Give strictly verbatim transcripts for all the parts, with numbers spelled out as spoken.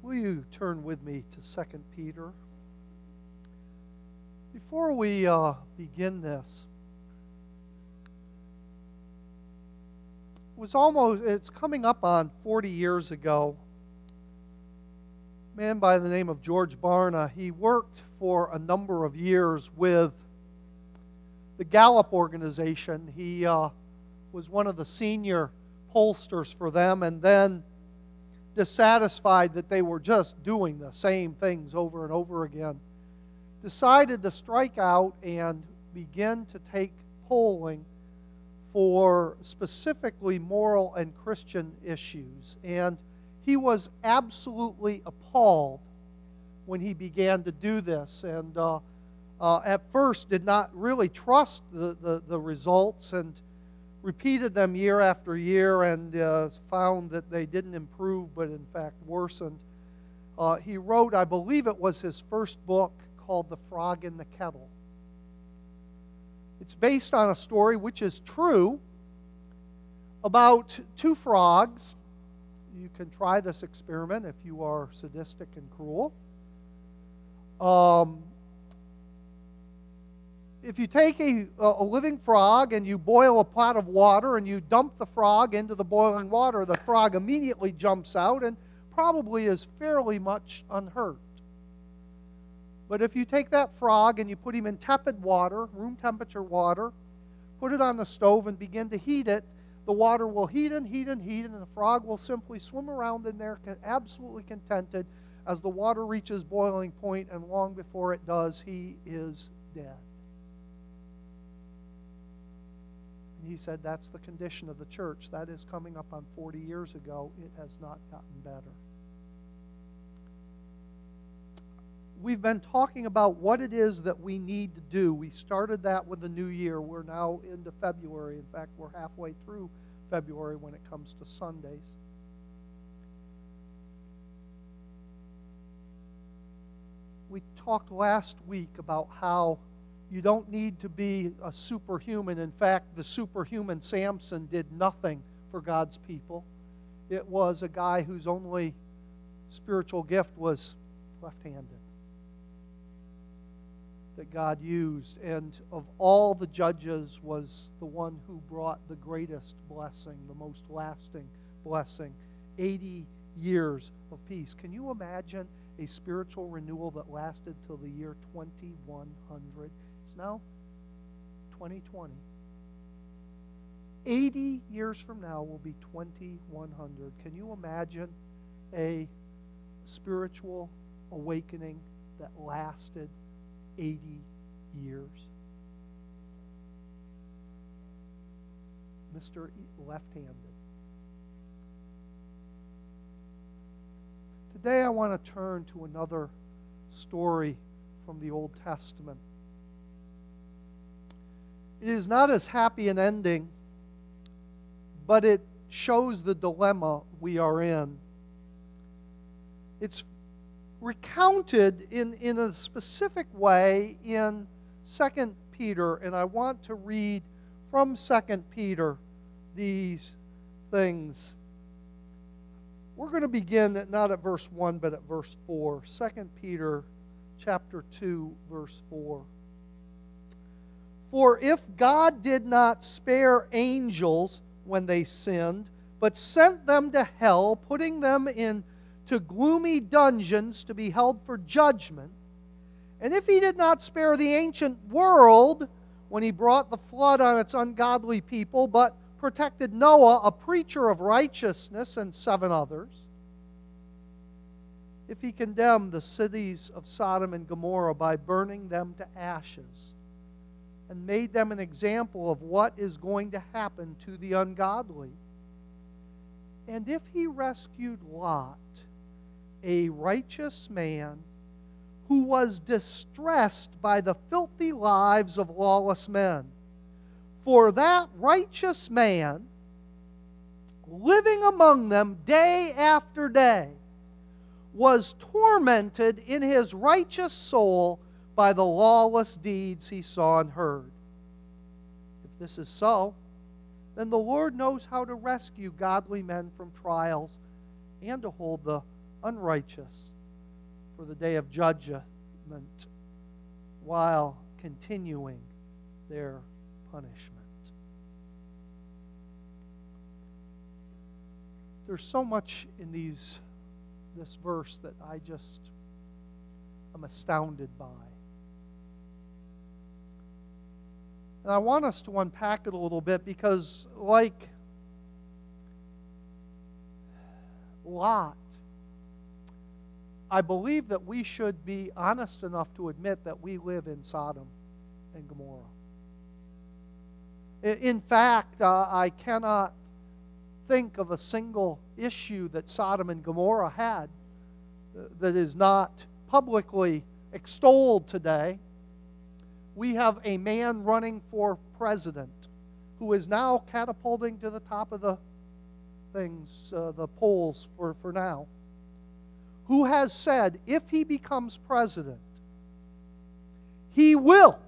Will you turn with me to Second Peter? Before we uh, begin this, it was almost, it's coming up on forty years ago. A man by the name of George Barna, he worked for a number of years with the Gallup organization. He uh, was one of the senior pollsters for them, and then dissatisfied that they were just doing the same things over and over again, decided to strike out and begin to take polling for specifically moral and Christian issues. And he was absolutely appalled when he began to do this, and uh, uh, at first did not really trust the, the, the results, and repeated them year after year, and uh, found that they didn't improve, but in fact worsened. Uh, he wrote, I believe it was his first book, called The Frog in the Kettle. It's based on a story, which is true, about two frogs. You can try this experiment if you are sadistic and cruel. Um, If you take a, a living frog and you boil a pot of water and you dump the frog into the boiling water, the frog immediately jumps out and probably is fairly much unhurt. But if you take that frog and you put him in tepid water, room temperature water, put it on the stove and begin to heat it, the water will heat and heat and heat, and the frog will simply swim around in there absolutely contented as the water reaches boiling point, and long before it does, he is dead. He said that's the condition of the church. That is coming up on forty years ago. It has not gotten better. We've been talking about what it is that we need to do. We started that with the new year. We're now into February. In fact, we're halfway through February when it comes to Sundays. We talked last week about how you don't need to be a superhuman. In fact, the superhuman Samson did nothing for God's people. It was a guy whose only spiritual gift was left-handed that God used. And of all the judges, was the one who brought the greatest blessing, the most lasting blessing, eighty years of peace. Can you imagine a spiritual renewal that lasted till the year twenty-one hundred? It's now twenty twenty. eighty years from now will be twenty-one hundred. Can you imagine a spiritual awakening that lasted eighty years? Mister Left-handed. Today I want to turn to another story from the Old Testament. It is not as happy an ending, but it shows the dilemma we are in. It's recounted in, in a specific way in Second Peter, and I want to read from Second Peter these things. We're going to begin at, not at verse one, but at verse four. Second Peter chapter two, verse four. For if God did not spare angels when they sinned, but sent them to hell, putting them into gloomy dungeons to be held for judgment, and if He did not spare the ancient world when He brought the flood on its ungodly people, but protected Noah, a preacher of righteousness, and seven others, if He condemned the cities of Sodom and Gomorrah by burning them to ashes, and made them an example of what is going to happen to the ungodly, and if He rescued Lot, a righteous man who was distressed by the filthy lives of lawless men, for that righteous man, living among them day after day, was tormented in his righteous soul by the lawless deeds he saw and heard. If this is so, then the Lord knows how to rescue godly men from trials and to hold the unrighteous for the day of judgment while continuing their punishment. There's so much in these this verse that I just am astounded by. And I want us to unpack it a little bit because, like Lot, I believe that we should be honest enough to admit that we live in Sodom and Gomorrah. In fact, uh, I cannot think of a single issue that Sodom and Gomorrah had uh, that is not publicly extolled today. We have a man running for president who is now catapulting to the top of the things, uh, the polls for, for now, who has said if he becomes president, he will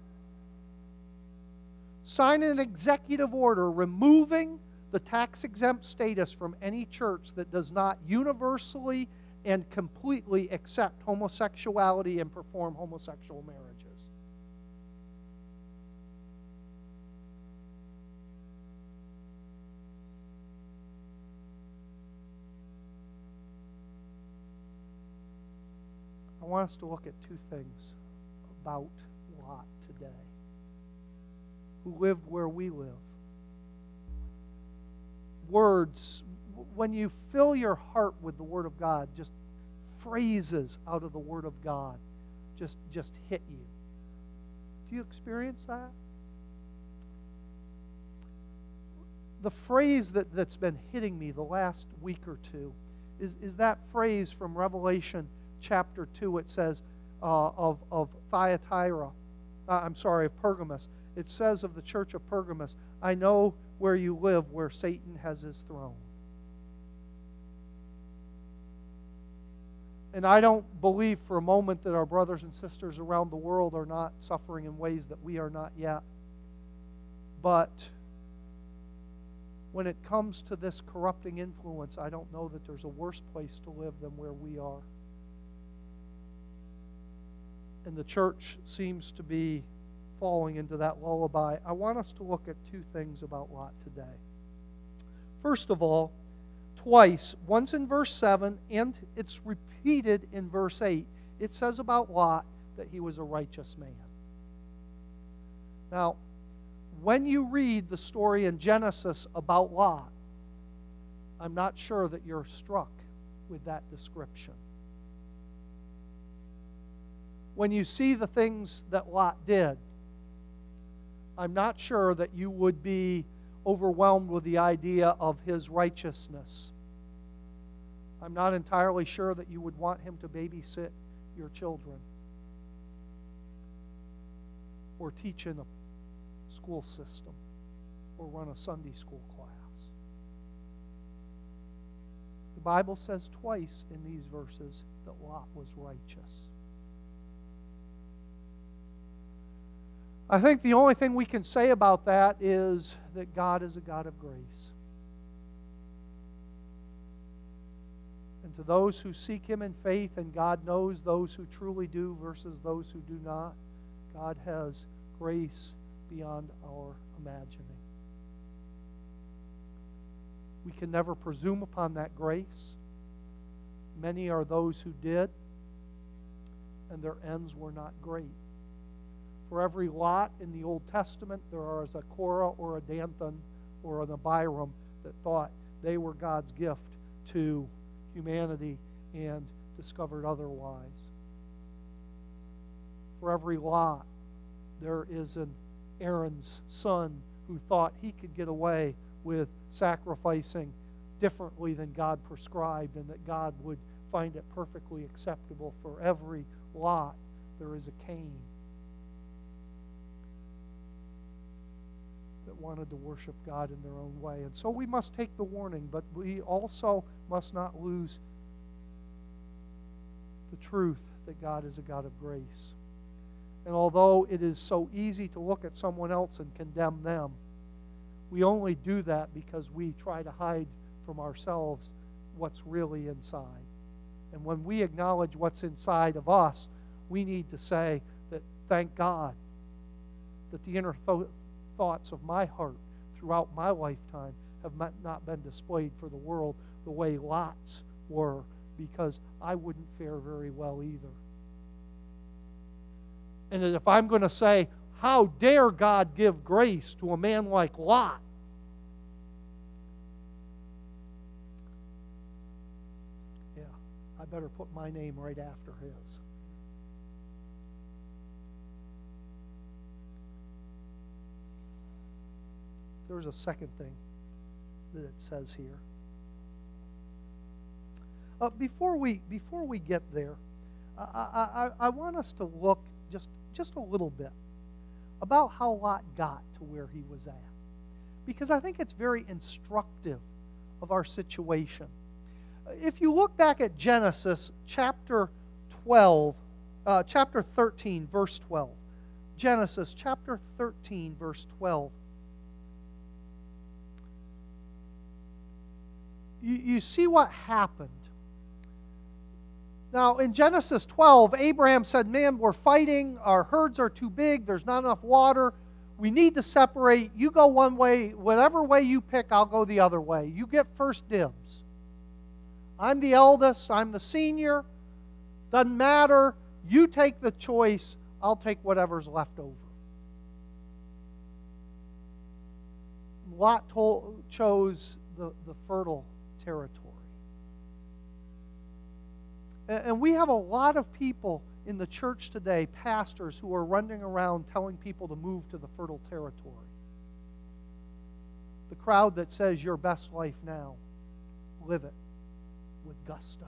sign an executive order removing the tax-exempt status from any church that does not universally and completely accept homosexuality and perform homosexual marriages. I want us to look at two things about Lot today, who lived where we live. Words, when you fill your heart with the Word of God, just phrases out of the Word of God just, just hit you. Do you experience that? The phrase that, that's been hitting me the last week or two is, is that phrase from Revelation chapter two. It says uh, of, of Thyatira, uh, I'm sorry, of Pergamos. It says of the church of Pergamos, I know where you live, where Satan has his throne. And I don't believe for a moment that our brothers and sisters around the world are not suffering in ways that we are not yet. But when it comes to this corrupting influence, I don't know that there's a worse place to live than where we are. And the church seems to be falling into that lullaby. I want us to look at two things about Lot today. First of all, twice, once in verse seven, and it's repeated in verse eight, it says about Lot that he was a righteous man. Now, when you read the story in Genesis about Lot, I'm not sure that you're struck with that description. When you see the things that Lot did, I'm not sure that you would be overwhelmed with the idea of his righteousness. I'm not entirely sure that you would want him to babysit your children or teach in a school system or run a Sunday school class. The Bible says twice in these verses that Lot was righteous. I think the only thing we can say about that is that God is a God of grace. And to those who seek Him in faith, and God knows those who truly do versus those who do not, God has grace beyond our imagining. We can never presume upon that grace. Many are those who did, and their ends were not great. For every Lot in the Old Testament, there is a Korah or a Dathan or an Abiram that thought they were God's gift to humanity and discovered otherwise. For every Lot, there is an Aaron's son who thought he could get away with sacrificing differently than God prescribed and that God would find it perfectly acceptable. For every Lot, there is a Cain that wanted to worship God in their own way. And so we must take the warning, but we also must not lose the truth that God is a God of grace. And although it is so easy to look at someone else and condemn them, we only do that because we try to hide from ourselves what's really inside. And when we acknowledge what's inside of us, we need to say that, thank God that the inner th- thoughts of my heart throughout my lifetime have not been displayed for the world the way Lot's were, because I wouldn't fare very well either. And if I'm going to say, how dare God give grace to a man like Lot? Yeah, I better put my name right after his. There's a second thing that it says here. Uh, before we before we get there, I, I, I want us to look just, just a little bit about how Lot got to where he was at, because I think it's very instructive of our situation. If you look back at Genesis chapter twelve, uh, chapter thirteen, verse twelve, Genesis chapter thirteen, verse twelve. You, you see what happened. Now, in Genesis twelve, Abraham said, man, we're fighting. Our herds are too big. There's not enough water. We need to separate. You go one way. Whatever way you pick, I'll go the other way. You get first dibs. I'm the eldest. I'm the senior. Doesn't matter. You take the choice. I'll take whatever's left over. Lot told, chose the, the fertile territory. And we have a lot of people in the church today, pastors, who are running around telling people to move to the fertile territory. The crowd that says your best life now, live it with gusto.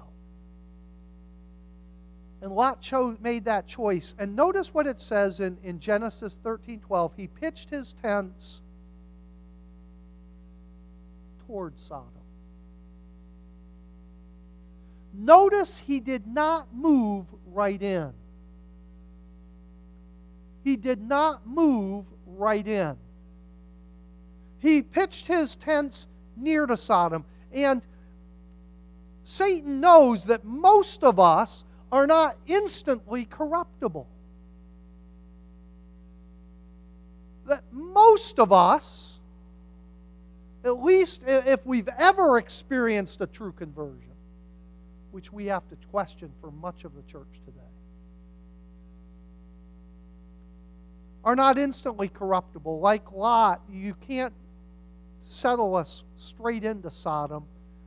And Lot chose, made that choice. And notice what it says in, in Genesis thirteen twelve. He pitched his tents toward Sodom. Notice he did not move right in. He did not move right in. He pitched his tents near to Sodom. And Satan knows that most of us are not instantly corruptible. That most of us, at least if we've ever experienced a true conversion, which we have to question for much of the church today, are not instantly corruptible. Like Lot, you can't settle us straight into Sodom.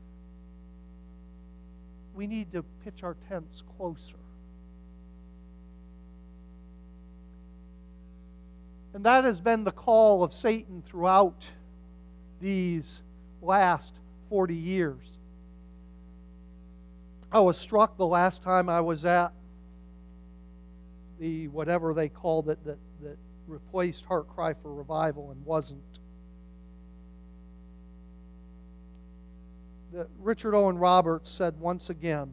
We need to pitch our tents closer. And that has been the call of Satan throughout these last forty years. I was struck the last time I was at the, whatever they called it, that, that replaced Heart Cry for Revival and wasn't. That Richard Owen Roberts said once again,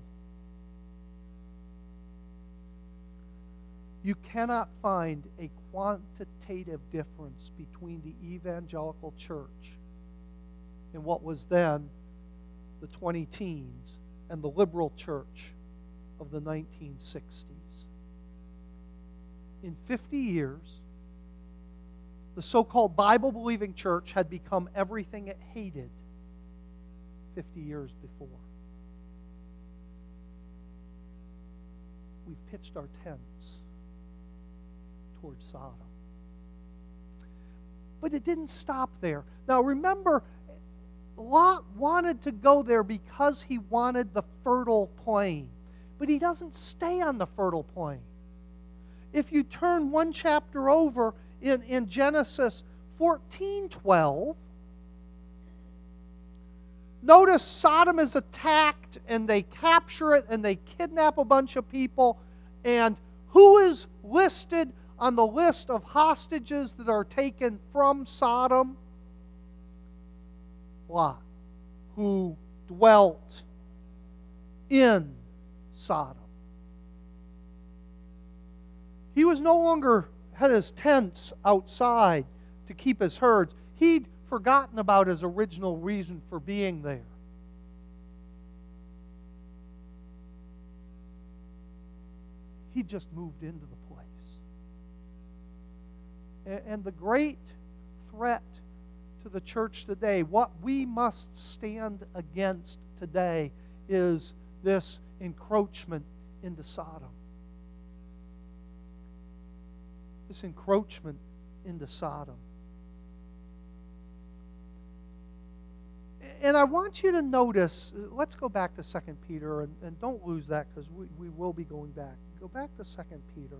you cannot find a quantitative difference between the evangelical church in what was then the twenty teens and the liberal church of the nineteen sixties. In fifty years, the so-called Bible-believing church had become everything it hated fifty years before. We've pitched our tents towards Sodom. But it didn't stop there. Now remember, Lot wanted to go there because he wanted the fertile plain. But he doesn't stay on the fertile plain. If you turn one chapter over in, in Genesis fourteen twelve, notice Sodom is attacked and they capture it and they kidnap a bunch of people. And who is listed on the list of hostages that are taken from Sodom? Lot, who dwelt in Sodom. He was no longer had his tents outside to keep his herds. He'd forgotten about his original reason for being there. he just moved into the place. And, and the great threat to the church today, what we must stand against today, is this encroachment into Sodom. This encroachment into Sodom. And I want you to notice, let's go back to Second Peter, and, and don't lose that because we, we will be going back. Go back to Second Peter.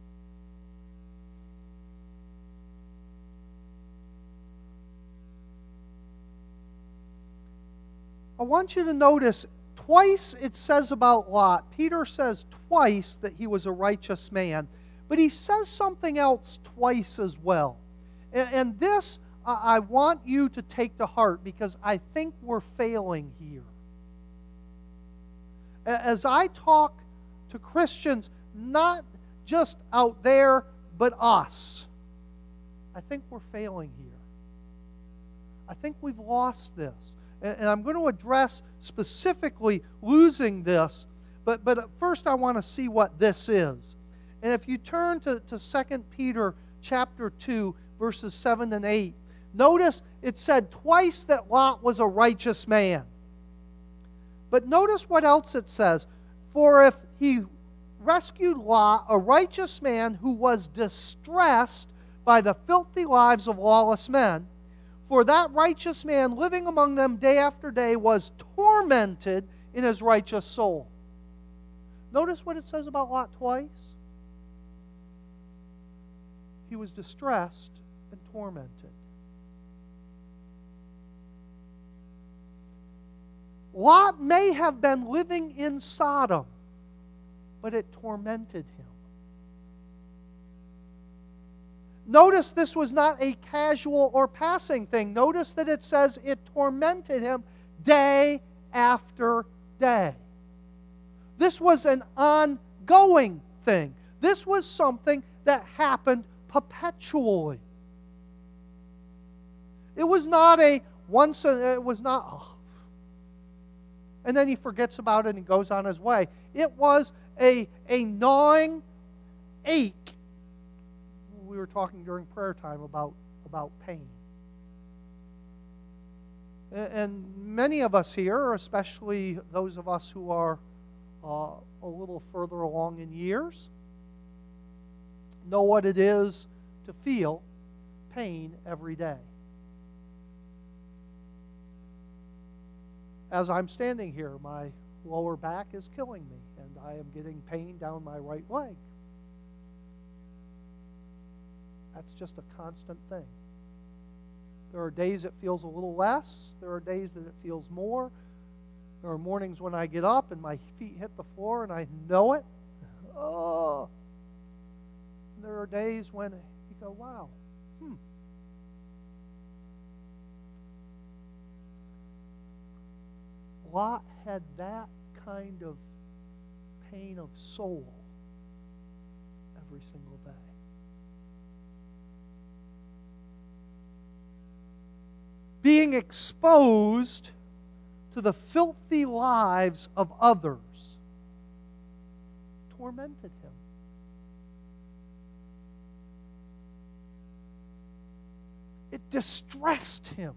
I want you to notice, twice it says about Lot, Peter says twice that he was a righteous man, but he says something else twice as well. And, and this I want you to take to heart because I think we're failing here. As I talk to Christians, not just out there, but us, I think we're failing here. I think we've lost this. And I'm going to address specifically losing this, but, but first I want to see what this is. And if you turn to, to Second Peter chapter two, verses seven and eight, notice it said twice that Lot was a righteous man. But notice what else it says. For if he rescued Lot, a righteous man who was distressed by the filthy lives of lawless men, for that righteous man living among them day after day was tormented in his righteous soul. Notice what it says about Lot twice. He was distressed and tormented. Lot may have been living in Sodom, but it tormented him. Notice this was not a casual or passing thing. Notice that it says it tormented him day after day. This was an ongoing thing. This was something that happened perpetually. It was not a once, a, it was not, oh, and then he forgets about it and goes on his way. It was a, a gnawing ache. We were talking during prayer time about, about pain. And many of us here, especially those of us who are uh, a little further along in years, know what it is to feel pain every day. As I'm standing here, my lower back is killing me, and I am getting pain down my right leg. That's just a constant thing. There are days it feels a little less. There are days that it feels more. There are mornings when I get up and my feet hit the floor and I know it. Oh. There are days when you go, wow, hmm. Lot had that kind of pain of soul every single day. Being exposed to the filthy lives of others tormented him. It distressed him.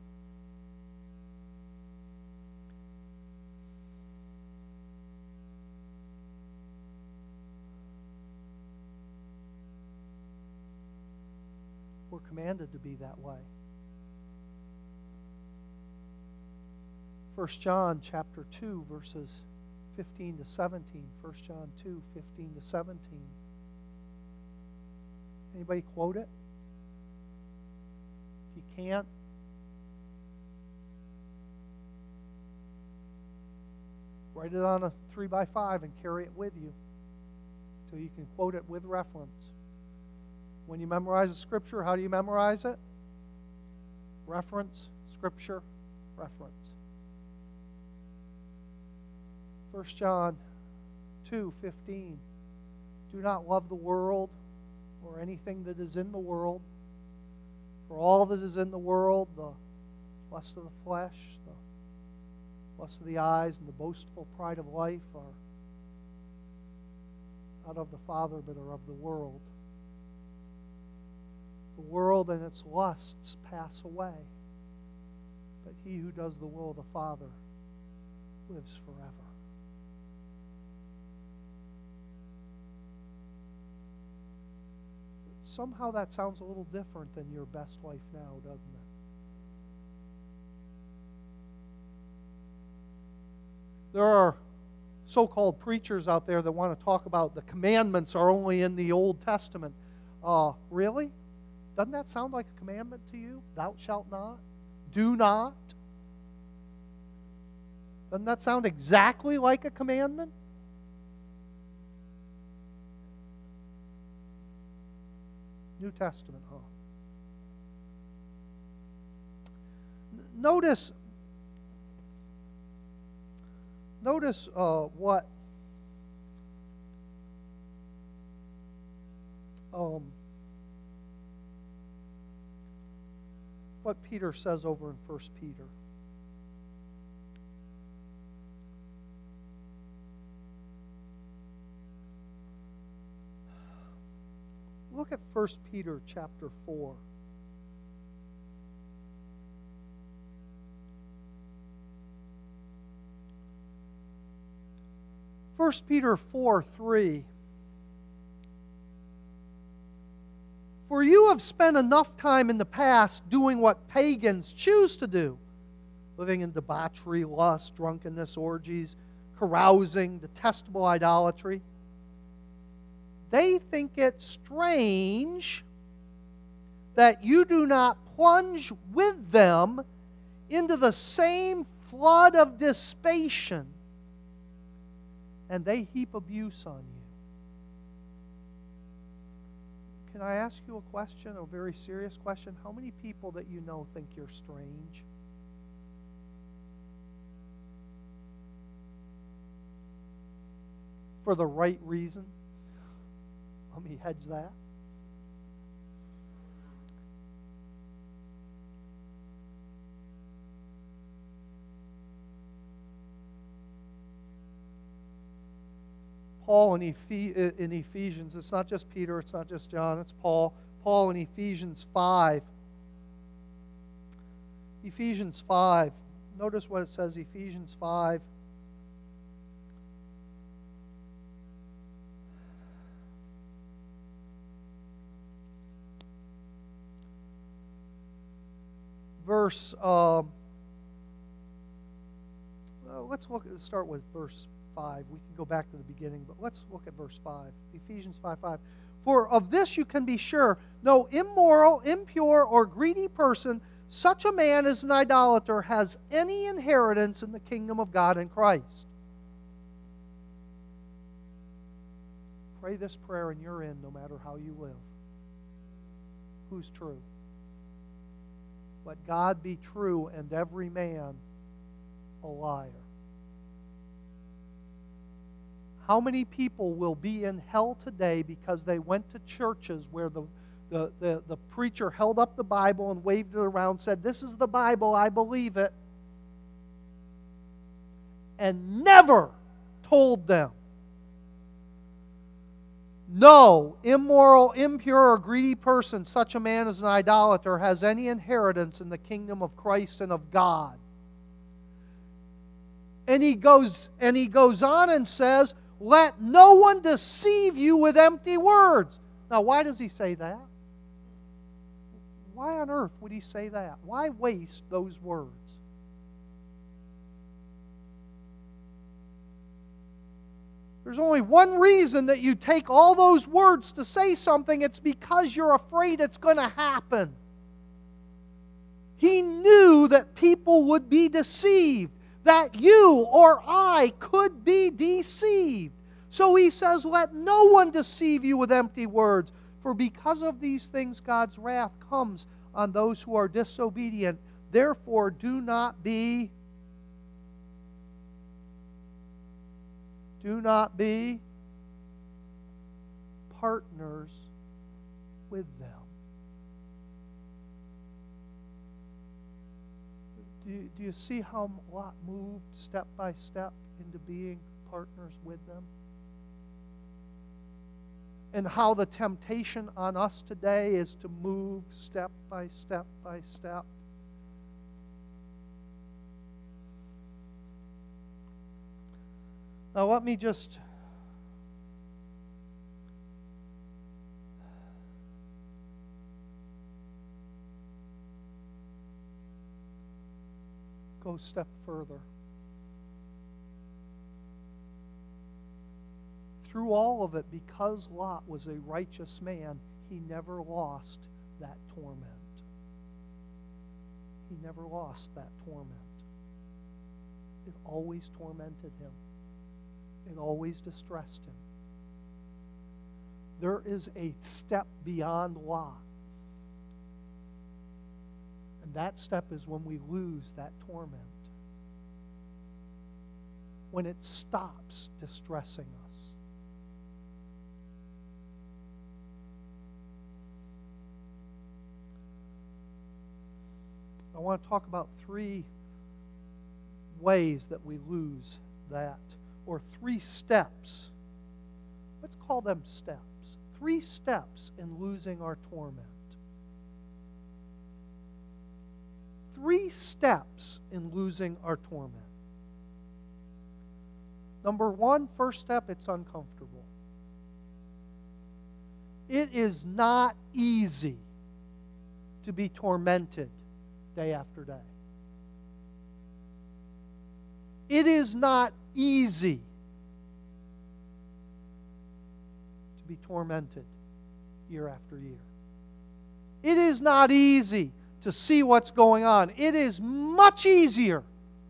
We're commanded to be that way. First John chapter two, verses fifteen to seventeen. First John two, fifteen to seventeen. Anybody quote it? If you can't, write it on a three by five and carry it with you so you can quote it with reference. When you memorize a scripture, how do you memorize it? Reference, scripture, reference. First John two fifteen. Do not love the world or anything that is in the world. For all that is in the world, the lust of the flesh, the lust of the eyes, and the boastful pride of life are not of the Father, but are of the world. The world and its lusts pass away, but he who does the will of the Father lives forever. Somehow that sounds a little different than your best life now, doesn't it? There are so-called preachers out there that want to talk about the commandments are only in the Old Testament. Uh, really? Doesn't that sound like a commandment to you? Thou shalt not. Do not. Doesn't that sound exactly like a commandment? New Testament, huh? Notice, notice uh, what um, what Peter says over in First Peter. Look at First Peter chapter four. First Peter four three. For you have spent enough time in the past doing what pagans choose to do, living in debauchery, lust, drunkenness, orgies, carousing, detestable idolatry. They think it strange that you do not plunge with them into the same flood of dissipation, and they heap abuse on you. Can I ask you a question, a very serious question? How many people that you know think you're strange? For the right reason? Let me hedge that. Paul in, Ephes- in Ephesians, it's not just Peter, it's not just John, it's Paul. Paul in Ephesians five. Ephesians five. Notice what it says, Ephesians five. Verse, uh, well, let's look. Let's start with verse five. We can go back to the beginning, but let's look at verse five. Ephesians five five. For of this you can be sure, no immoral, impure, or greedy person, such a man as an idolater, has any inheritance in the kingdom of God in Christ. Pray this prayer and you're in, no matter how you live. Who's true? Let God be true and every man a liar. How many people will be in hell today because they went to churches where the, the, the, the preacher held up the Bible and waved it around, said, "This is the Bible, I believe it," and never told them, "No immoral, impure, or greedy person, such a man as an idolater, has any inheritance in the kingdom of Christ and of God." And he goes, and he goes on and says, "Let no one deceive you with empty words." Now, why does he say that? Why on earth would he say that? Why waste those words? There's only one reason that you take all those words to say something. It's because you're afraid it's going to happen. He knew that people would be deceived, that you or I could be deceived. So he says, let no one deceive you with empty words. For because of these things God's wrath comes on those who are disobedient. Therefore do not be Do not be partners with them. Do you, do you see how Lot moved step by step into being partners with them? and how the temptation on us today is to move step by step by step. Now let me just go a step further. Through all of it, because Lot was a righteous man, he never lost that torment. He never lost that torment. It always tormented him. It always distressed him. There is a step beyond Lot. And that step is when we lose that torment. When it stops distressing us. I want to talk about three ways that we lose that, or three steps. Let's call them steps. Three steps in losing our torment. Three steps in losing our torment. Number one, first step, it's uncomfortable. It is not easy to be tormented day after day. It is not easy to be tormented year after year. It is not easy to see what's going on. It is much easier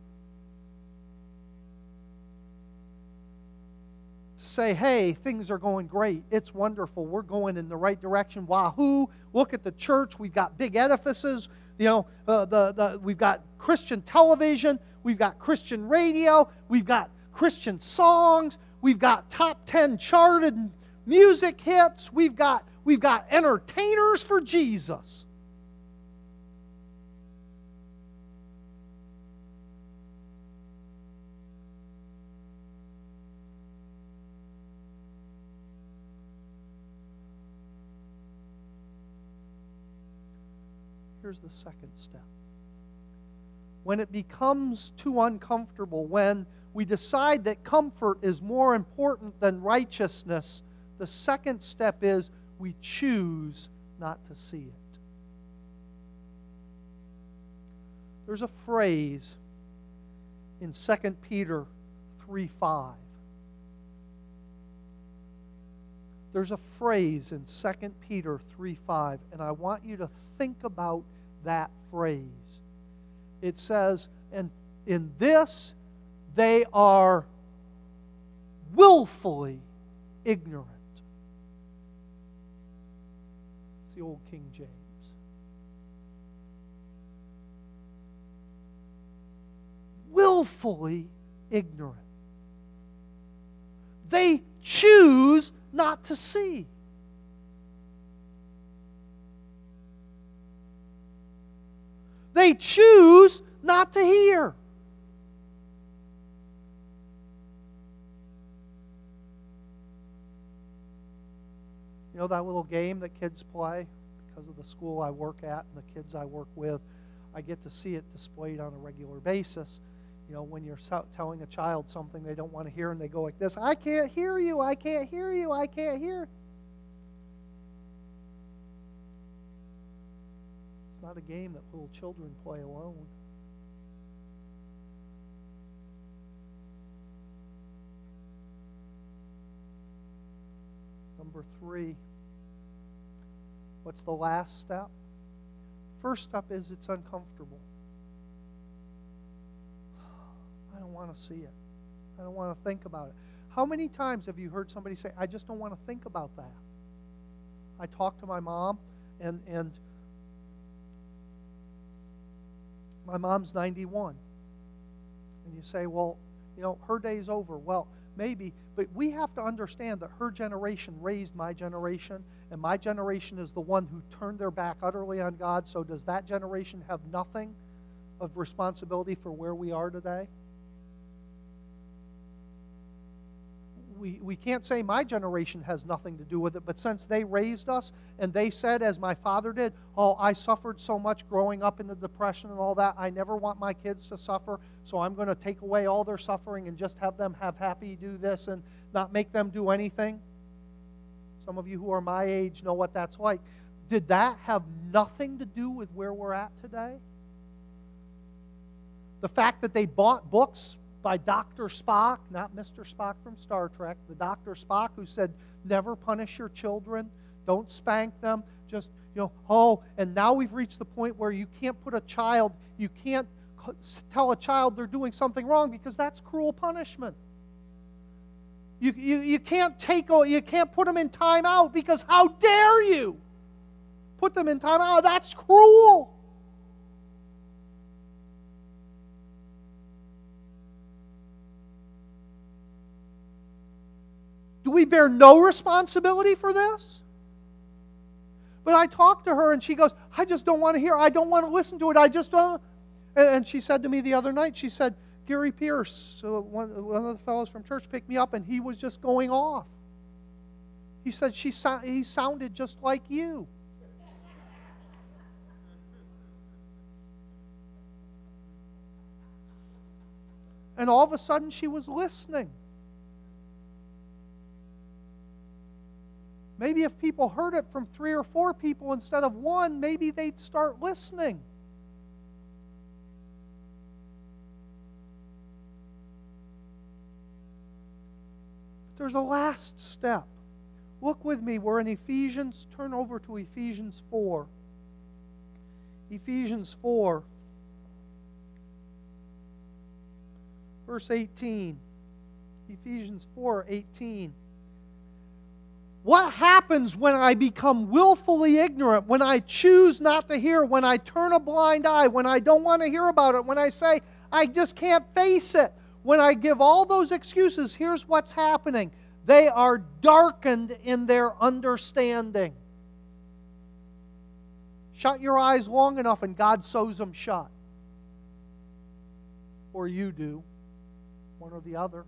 to say, hey, things are going great. It's wonderful. We're going in the right direction. Wahoo! Look at the church. We've got big edifices. You know, uh, the, the, we've got Christian television, we've got Christian radio, we've got Christian songs, we've got top ten charted music hits, we've got, we've got entertainers for Jesus. Here's the second step. When it becomes too uncomfortable, when we decide that comfort is more important than righteousness, the second step is we choose not to see it. There's a phrase in Second Peter three five. There's a phrase in Second Peter three five, and I want you to think about that phrase. It says, and in this they are willfully ignorant. It's the old King James. Willfully ignorant. They choose not to see. They choose not to hear. You know that little game that kids play? Because of the school I work at and the kids I work with, I get to see it displayed on a regular basis. You know, when you're telling a child something they don't want to hear and they go like this, I can't hear you, I can't hear you, I can't hear. It's not a game that little children play alone. Number three, what's the last step? First step is it's uncomfortable. I don't want to see it. I don't want to think about it. How many times have you heard somebody say, I just don't want to think about that? I talked to my mom, and, and my mom's ninety-one. And you say, well, you know, her day's over. Well, maybe, but we have to understand that her generation raised my generation, and my generation is the one who turned their back utterly on God. So does that generation have nothing of responsibility for where we are today? we, we can't say my generation has nothing to do with it, but since they raised us and they said, as my father did, oh, I suffered so much growing up in the Depression and all that, I never want my kids to suffer, so I'm going to take away all their suffering and just have them have happy do this and not make them do anything. Some of you who are my age know what that's like. Did that have nothing to do with where we're at today? The fact that they bought books by Doctor Spock, not Mister Spock from Star Trek, the Doctor Spock who said, never punish your children, don't spank them, just, you know, oh, and now we've reached the point where you can't put a child, you can't tell a child they're doing something wrong because that's cruel punishment. You, you, you can't take, you can't put them in time out because how dare you put them in time out? That's cruel. Do we bear no responsibility for this? But I talked to her and she goes, I just don't want to hear, I don't want to listen to it, I just don't. And she said to me the other night, she said, Gary Pierce, uh, one, one of the fellows from church, picked me up and he was just going off. He said, she so, he sounded just like you. And all of a sudden she was listening. Maybe if people heard it from three or four people instead of one, maybe they'd start listening. But there's a last step. Look with me, we're in Ephesians. Turn over to Ephesians four. Ephesians four. Verse eighteen. Ephesians four eighteen. What happens when I become willfully ignorant, when I choose not to hear, when I turn a blind eye, when I don't want to hear about it, when I say, I just can't face it, when I give all those excuses? Here's what's happening. They are darkened in their understanding. Shut your eyes long enough and God sews them shut. Or you do. One or the other.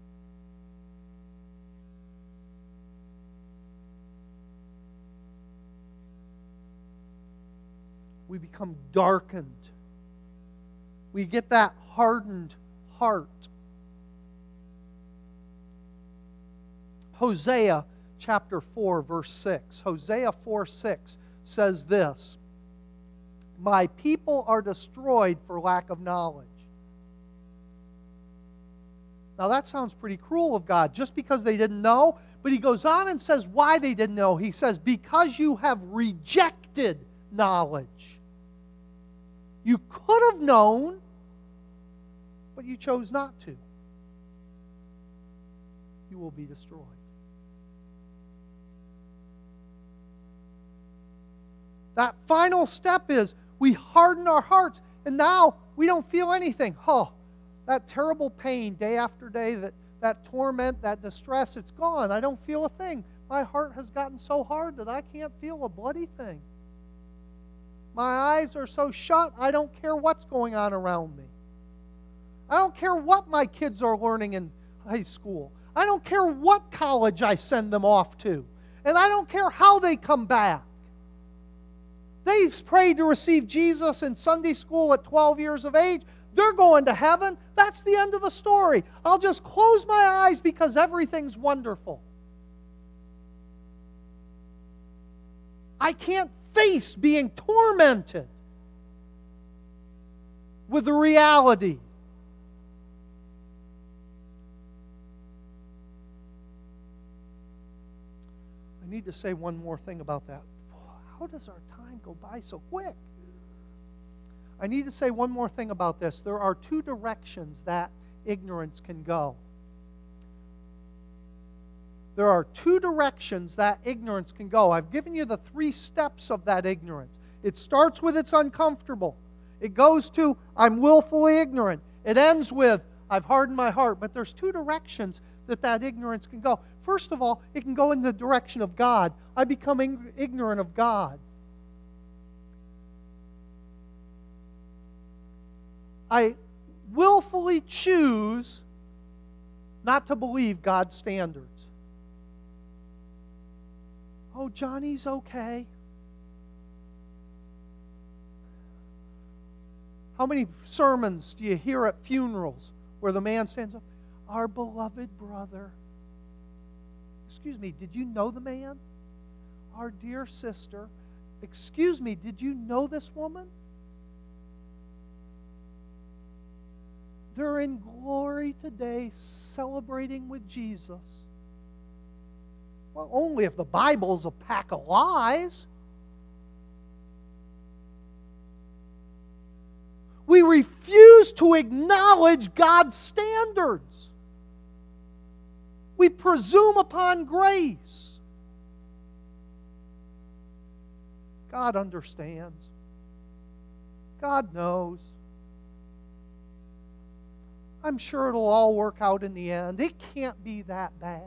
We become darkened. We get that hardened heart. Hosea chapter four, verse six. Hosea four six says this, my people are destroyed for lack of knowledge. Now that sounds pretty cruel of God, just because they didn't know. But he goes on and says why they didn't know. He says, because you have rejected knowledge. You could have known, but you chose not to. You will be destroyed. That final step is we harden our hearts, and now we don't feel anything. Oh, that terrible pain day after day, that, that torment, that distress, it's gone. I don't feel a thing. My heart has gotten so hard that I can't feel a bloody thing. My eyes are so shut, I don't care what's going on around me. I don't care what my kids are learning in high school. I don't care what college I send them off to. And I don't care how they come back. They've prayed to receive Jesus in Sunday school at twelve years of age. They're going to heaven. That's the end of the story. I'll just close my eyes because everything's wonderful. I can't face being tormented with the reality. I need to say one more thing about that. How does our time go by so quick? I need to say one more thing about this. There are two directions that ignorance can go. There are two directions that ignorance can go. I've given you the three steps of that ignorance. It starts with it's uncomfortable. It goes to I'm willfully ignorant. It ends with I've hardened my heart. But there's two directions that that ignorance can go. First of all, it can go in the direction of God. I become ignorant of God. I willfully choose not to believe God's standards. Oh, Johnny's okay. How many sermons do you hear at funerals where the man stands up? Our beloved brother. Excuse me, did you know the man? Our dear sister. Excuse me, did you know this woman? They're in glory today, celebrating with Jesus. Well, only if the Bible's a pack of lies. We refuse to acknowledge God's standards. We presume upon grace. God understands. God knows. I'm sure it'll all work out in the end. It can't be that bad.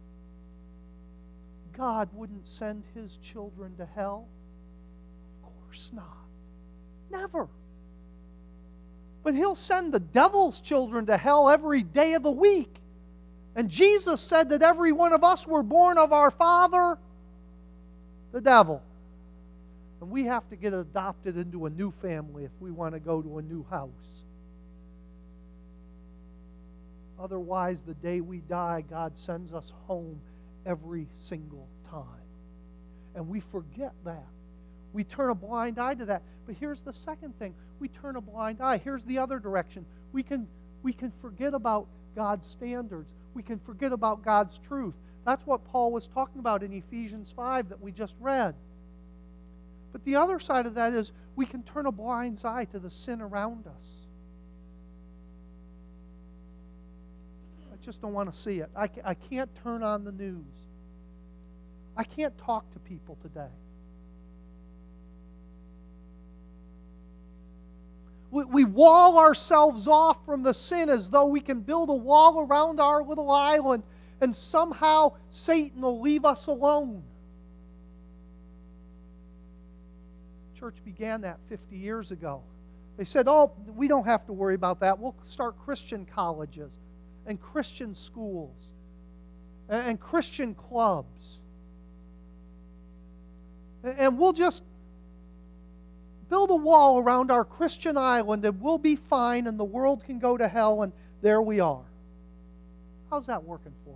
God wouldn't send His children to hell? Of course not. Never. But He'll send the devil's children to hell every day of the week. And Jesus said that every one of us were born of our father, the devil. And we have to get adopted into a new family if we want to go to a new house. Otherwise, the day we die, God sends us home every single time. And we forget that. We turn a blind eye to that. But here's the second thing. We turn a blind eye. Here's the other direction. We can, we can forget about God's standards. We can forget about God's truth. That's what Paul was talking about in Ephesians five that we just read. But the other side of that is we can turn a blind eye to the sin around us. I just don't want to see it. I, I can't turn on the news. I can't talk to people today. We, we wall ourselves off from the sin as though we can build a wall around our little island and somehow Satan will leave us alone. Church began that fifty years ago. They said, oh, we don't have to worry about that. We'll start Christian colleges and Christian schools and, and Christian clubs. And, and we'll just build a wall around our Christian island and we'll be fine and the world can go to hell, and there we are. How's that working for us?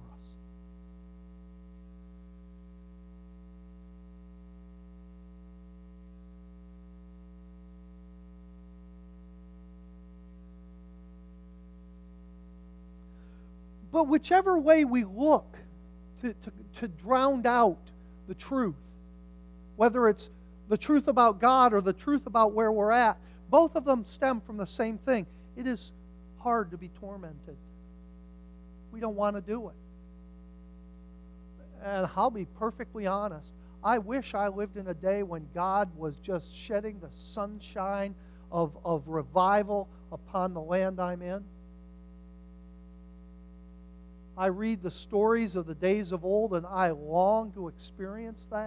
But whichever way we look to, to, to drown out the truth, whether it's the truth about God or the truth about where we're at, both of them stem from the same thing. It is hard to be tormented. We don't want to do it. And I'll be perfectly honest. I wish I lived in a day when God was just shedding the sunshine of, of revival upon the land I'm in. I read the stories of the days of old and I long to experience that.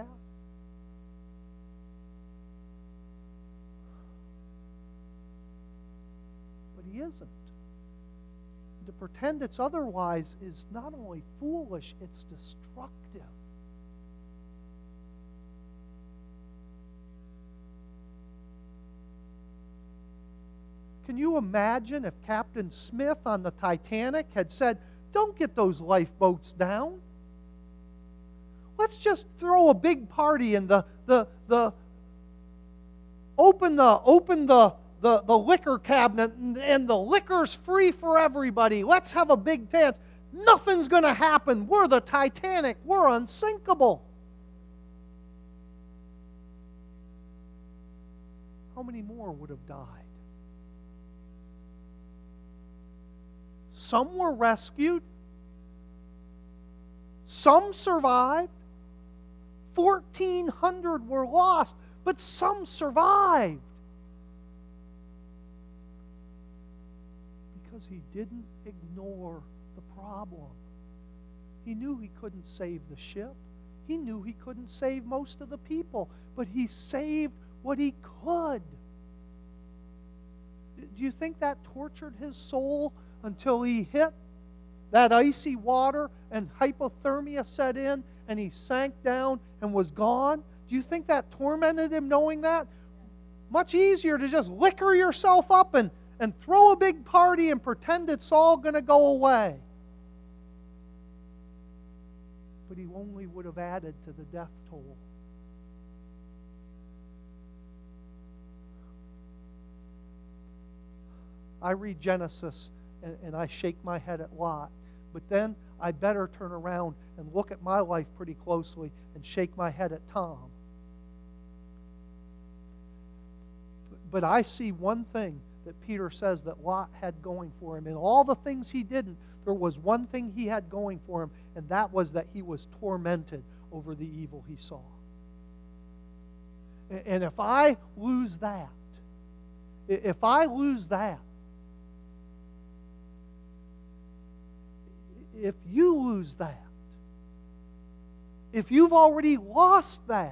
But He isn't. To pretend it's otherwise is not only foolish, it's destructive. Can you imagine if Captain Smith on the Titanic had said, don't get those lifeboats down. Let's just throw a big party and the the the open the open the the, the liquor cabinet and, and the liquor's free for everybody. Let's have a big dance. Nothing's going to happen. We're the Titanic. We're unsinkable. How many more would have died? Some were rescued. Some survived. fourteen hundred were lost, but some survived. Because he didn't ignore the problem. He knew he couldn't save the ship. He knew he couldn't save most of the people, but he saved what he could. Do you think that tortured his soul until he hit that icy water and hypothermia set in and he sank down and was gone? Do you think that tormented him knowing that? Much easier to just liquor yourself up and, and throw a big party and pretend it's all going to go away. But he only would have added to the death toll. I read Genesis and, and I shake my head at Lot. But then I better turn around and look at my life pretty closely and shake my head at Tom. But I see one thing that Peter says that Lot had going for him. In all the things he didn't, there was one thing he had going for him, and that was that he was tormented over the evil he saw. And if I lose that, if I lose that, if you lose that, if you've already lost that,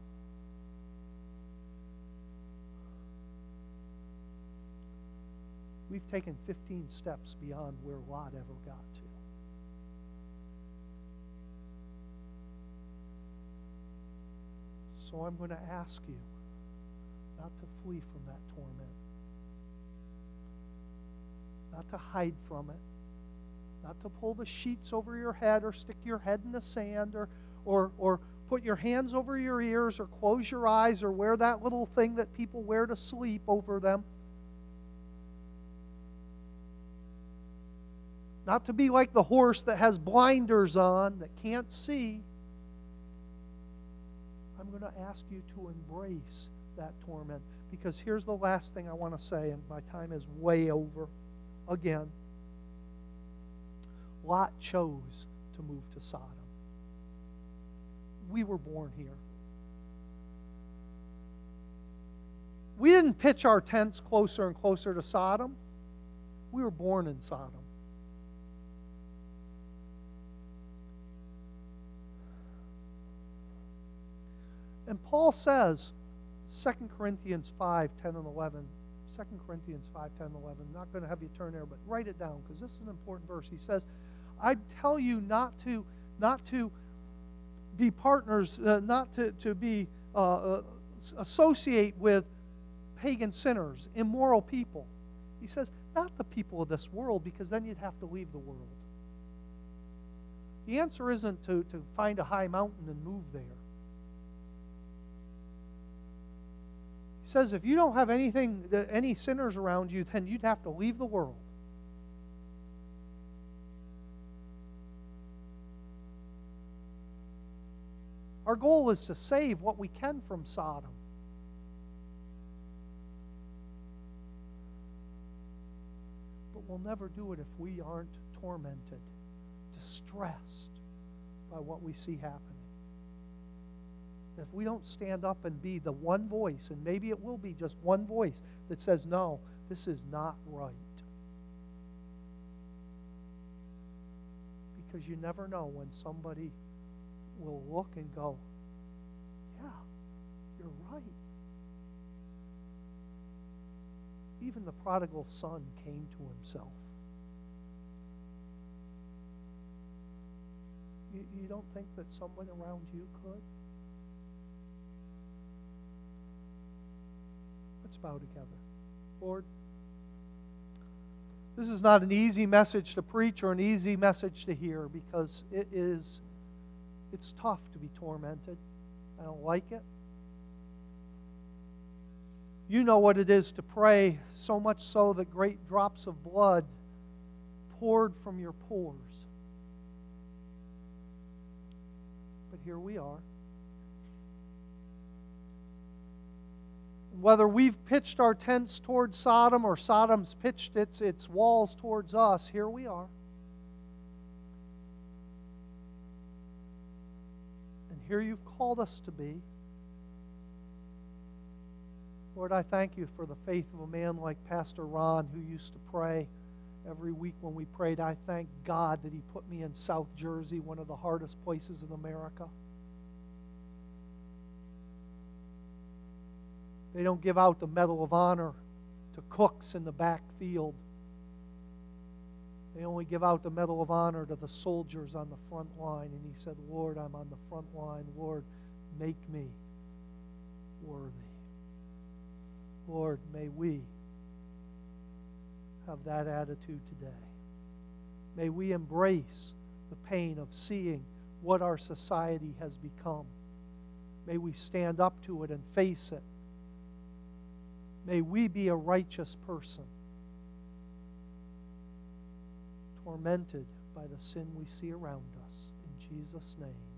we've taken fifteen steps beyond where Lot ever got to. So I'm going to ask you not to flee from that torment, not to hide from it, not to pull the sheets over your head or stick your head in the sand or, or, or put your hands over your ears or close your eyes or wear that little thing that people wear to sleep over them. Not to be like the horse that has blinders on, that can't see. I'm going to ask you to embrace that torment. Because here's the last thing I want to say, and my time is way over again. Lot chose to move to Sodom. We were born here. We didn't pitch our tents closer and closer to Sodom. We were born in Sodom. And Paul says, Second Corinthians five, ten and eleven, Second Corinthians five, ten and eleven, I'm not going to have you turn there, but write it down because this is an important verse. He says, I tell you not to, not to be partners, uh, not to, to be uh, uh, associate with pagan sinners, immoral people. He says, not the people of this world, because then you'd have to leave the world. The answer isn't to, to find a high mountain and move there. He says, if you don't have anything, any sinners around you, then you'd have to leave the world. Our goal is to save what we can from Sodom. But we'll never do it if we aren't tormented, distressed by what we see happening. If we don't stand up and be the one voice, and maybe it will be just one voice that says, no, this is not right. Because you never know when somebody will look and go, yeah, you're right. Even the prodigal son came to himself. You, you don't think that someone around you could? Let's bow together. Lord, this is not an easy message to preach or an easy message to hear, because it is, it's tough to be tormented. I don't like it. You know what it is to pray, so much so that great drops of blood poured from your pores. But here we are. Whether we've pitched our tents towards Sodom or Sodom's pitched its, its walls towards us, here we are. And here you've called us to be. Lord, I thank you for the faith of a man like Pastor Ron, who used to pray every week when we prayed. I thank God that he put me in South Jersey, one of the hardest places in America. They don't give out the Medal of Honor to cooks in the back field. They only give out the Medal of Honor to the soldiers on the front line. And he said, Lord, I'm on the front line. Lord, make me worthy. Lord, may we have that attitude today. May we embrace the pain of seeing what our society has become. May we stand up to it and face it. May we be a righteous person, tormented by the sin we see around us. In Jesus' name.